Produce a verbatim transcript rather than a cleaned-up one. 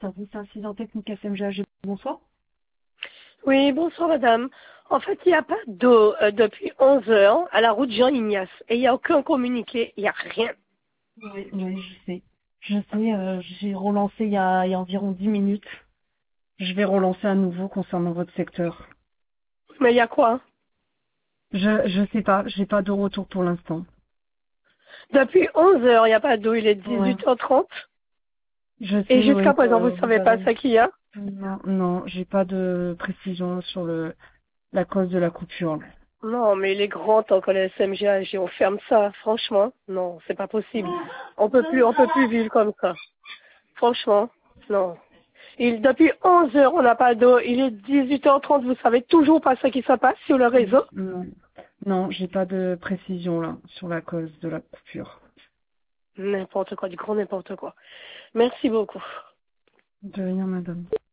service incident technique S M G A G. Bonsoir. Oui, bonsoir madame. En fait, il n'y a pas d'eau euh, depuis onze heures à la route Jean-Ignace et il n'y a aucun communiqué, il n'y a rien. Oui, oui, je sais. Je sais, euh, j'ai relancé il y, a, il y a environ dix minutes. Je vais relancer à nouveau concernant votre secteur. Mais il y a quoi? Je je sais pas, j'ai pas de retour pour l'instant. Depuis onze heures, il n'y a pas d'eau, il est Ouais. dix-huit heures trente. Je Et sais, jusqu'à oui, présent, vous que ne vous savez pas avez... ce qu'il y a? Non, non, j'ai pas de précision sur le la cause de la coupure. Non, mais il est grand temps que le S M G A G, on ferme ça, franchement. Non, c'est pas possible. On peut plus, on peut plus vivre comme ça. Franchement, non. Il, depuis onze heures, on n'a pas d'eau. Il est dix-huit heures trente, vous savez toujours pas ce qui se passe sur le réseau? Non, non, j'ai pas de précision là sur la cause de la coupure. N'importe quoi, du grand n'importe quoi. Merci beaucoup. De rien, madame.